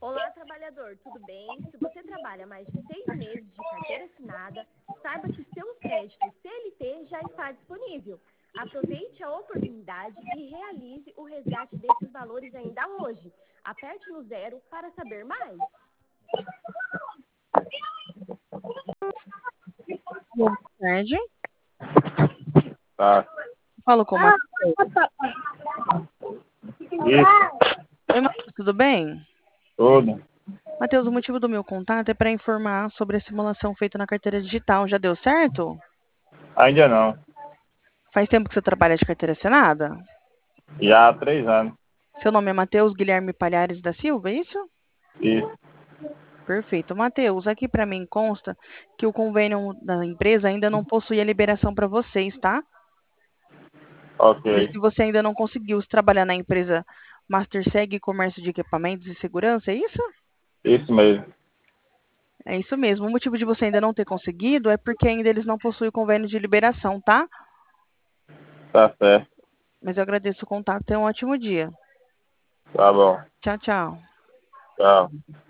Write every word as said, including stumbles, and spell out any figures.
Olá, trabalhador, tudo bem? Se você trabalha mais de seis meses de carteira assinada, saiba que seu crédito C L T já está disponível. Aproveite a oportunidade e realize o resgate desses valores ainda hoje. Aperte no zero para saber mais. Boa tarde. Tá. Falo com o Matheus. Isso, Oi, Matheus, tudo bem? tudo. Matheus, o motivo do meu contato é para informar sobre a simulação feita na carteira digital. Já deu certo? Ainda não. Faz tempo que você trabalha de carteira assinada? Já há três anos. Seu nome é Matheus Guilherme Palhares da Silva, é isso? Isso. Perfeito. Matheus, aqui para mim consta que o convênio da empresa ainda não possui a liberação para vocês, tá? Por isso Ok. que você ainda não conseguiu trabalhar na empresa MasterSeg Comércio de Equipamentos e Segurança, é isso? Isso mesmo. É isso mesmo. O motivo de você ainda não ter conseguido é porque ainda eles não possuem o convênio de liberação, tá? Tá certo. Mas eu agradeço o contato. Tenha um ótimo dia. Tá bom. Tchau, tchau. Tchau.